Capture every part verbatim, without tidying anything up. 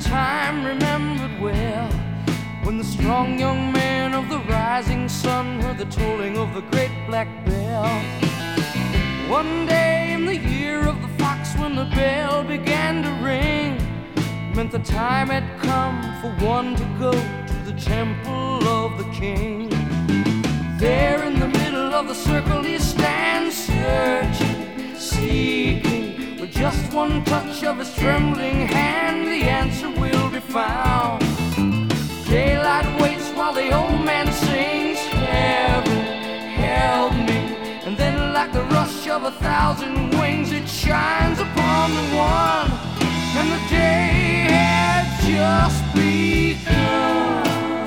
time remembered well, when the strong young man of the rising sun heard the tolling of the great black bell. One day in the year of the fox, when the bell began to ring, meant the time had come for one to go to the temple of the king. There in the middle of the circle he stands, searching, seeking. With just one touch of his trembling hand, the answer will be found. Daylight waits while the old man sings, heaven, help me. And then like the rush of a thousand wings, it shines upon the one, and the day had just begun.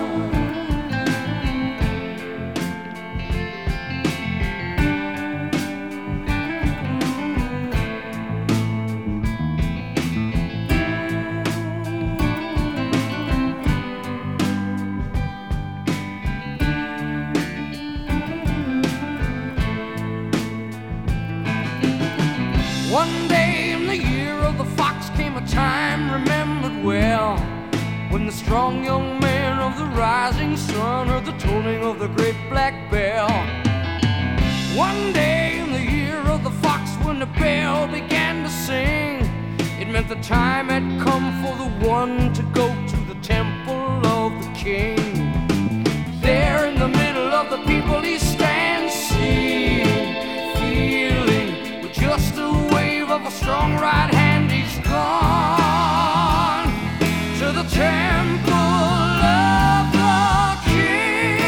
One day in the year of the fox came a time remembered well, when the strong young man of the rising sun heard the tolling of the great black bell. One day in the year of the fox, when the bell began to sing, it meant the time had come for the one to go to the temple of the king. There in the middle of the people he stands, seeing, feeling, with just a of a strong right hand, he's gone to the temple of the king.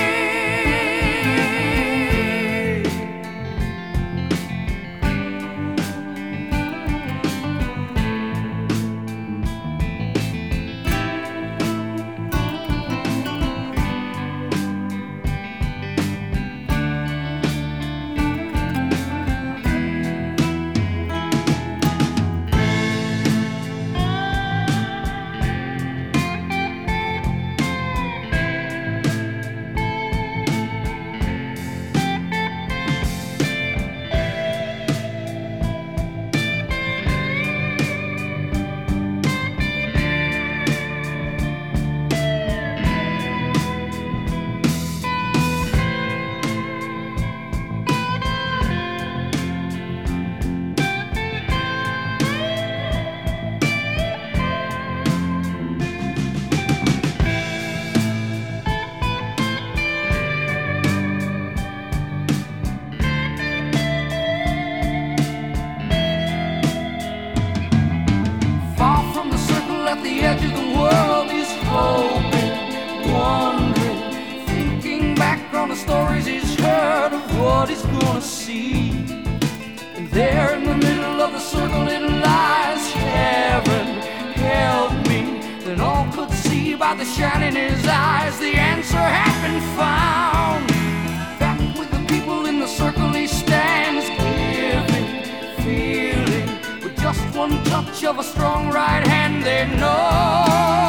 At the edge of the world he's hoping, wondering, thinking back on the stories he's heard of what he's gonna see. And there in the middle of the circle it lies, heaven, help me. Then all could see by the shine in his eyes, the answer had been found. Back with the people in the circle he stands, giving, feeling. With just one touch of a strong right hand, they know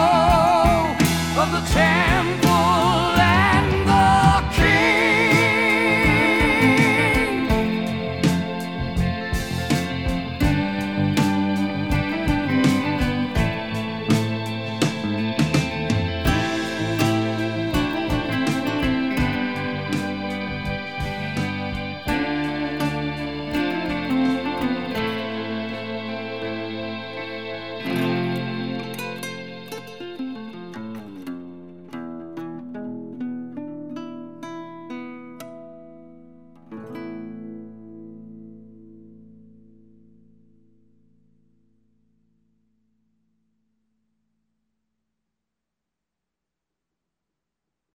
of the temple and the king. you